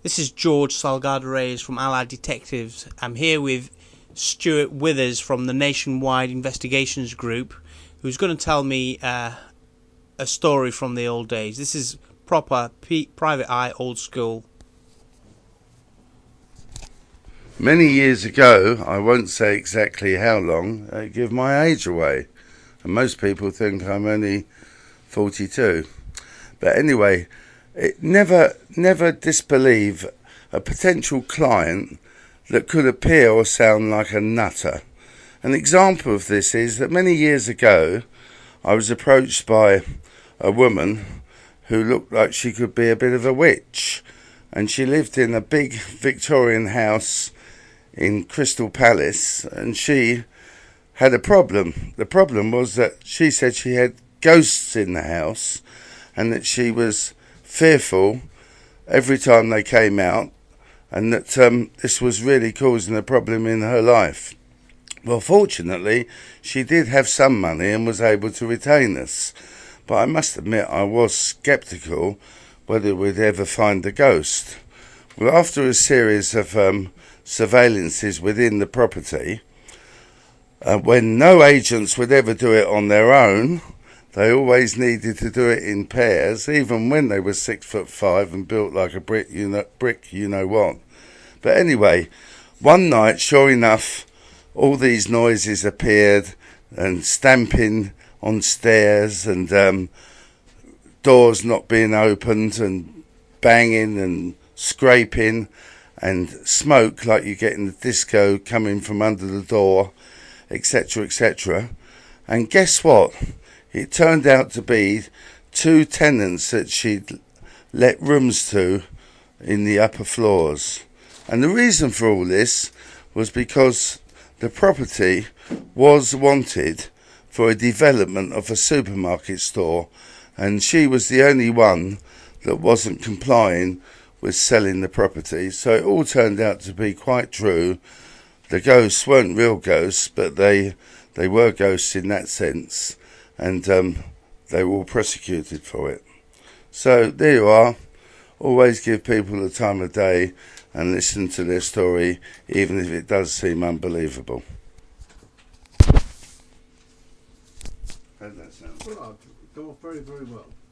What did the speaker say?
This is George Salgado Reyes from Allied Detectives. I'm here with Stuart Withers from the Nationwide Investigations Group, who's going to tell me a story from the old days. This is proper private eye, old school. Many years ago, I won't say exactly how long, I give my age away. And most people think I'm only 42. But anyway, never disbelieve a potential client that could appear or sound like a nutter. An example of this is that many years ago, I was approached by a woman who looked like she could be a bit of a witch. And she lived in a big Victorian house in Crystal Palace, and she had a problem. The problem was that she said she had ghosts in the house and that she was fearful every time they came out, and that this was really causing a problem in her life. Well, fortunately, she did have some money and was able to retain us. But I must admit I was sceptical whether we'd ever find the ghost. Well, after a series of surveillances within the property, when no agents would ever do it on their own, they always needed to do it in pairs, even when they were 6'5" and built like a brick, you know what. But anyway, one night, sure enough, all these noises appeared, and stamping on stairs, and doors not being opened, and banging and scraping, and smoke like you get in the disco coming from under the door, etc., etc. And guess what? It turned out to be two tenants that she'd let rooms to in the upper floors. And the reason for all this was because the property was wanted for a development of a supermarket store, and she was the only one that wasn't complying with selling the property. So it all turned out to be quite true. The ghosts weren't real ghosts, but they were ghosts in that sense, and they were all prosecuted for it. So there you are. Always give people the time of day and listen to their story, even if it does seem unbelievable. How does that sound? Well, I've gone very, very well.